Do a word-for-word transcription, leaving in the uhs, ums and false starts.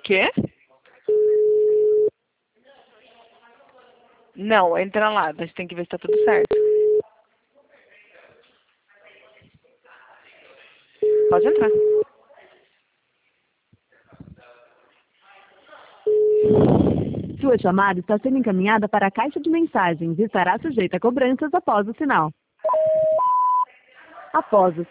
quê? Não, entra lá, a gente tem que ver se tá tudo certo. Pode entrar. Sua chamada está sendo encaminhada para a caixa de mensagens e estará sujeita a cobranças após o sinal. Após o